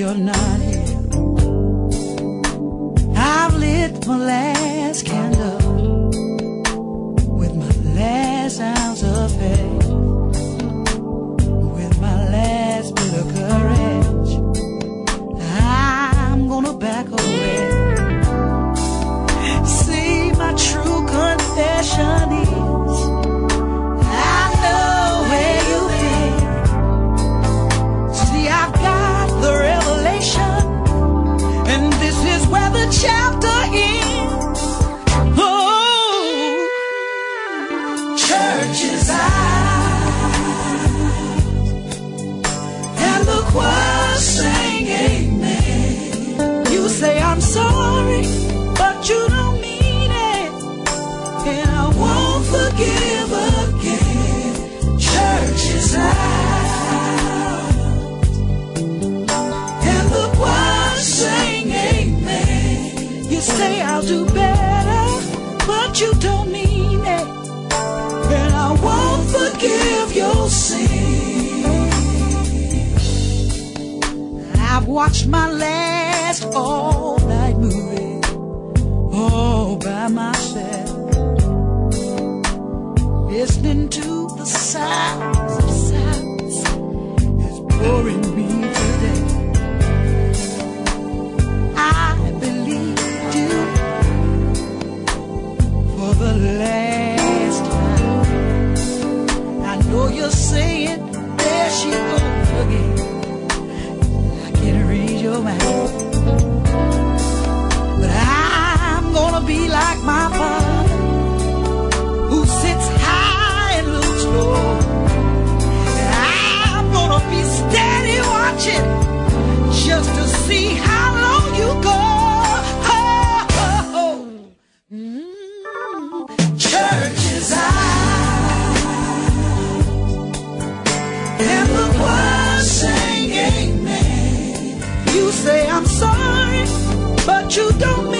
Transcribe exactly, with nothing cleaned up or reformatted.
you're not here. I've lit my last candle with my last ounce of faith, with my last bit of courage. I'm gonna back away. See, my true confession is I know where you've been. See, I've got the revelation, and this is where the chapter ends. Oh, church is out, and the choir sang amen. You say I'm sorry, but you don't mean it, and I won't forgive again. Church is out, and the choir sang amen. You say I'll do better, but you don't mean it, and I won't forgive your sin. I've watched my last all-night movie all by myself, listening to the sounds of silence is boring me to death. I believed you for the last time. I know you're saying, there she goes again. I can't read your mind, but I'm gonna be like my father, who sits high and looks low. I'm gonna be steady watching, just to see how long you go. Oh, oh, oh. Mm. Church is out, and the choir sang amen. You say I'm sorry, but you don't mean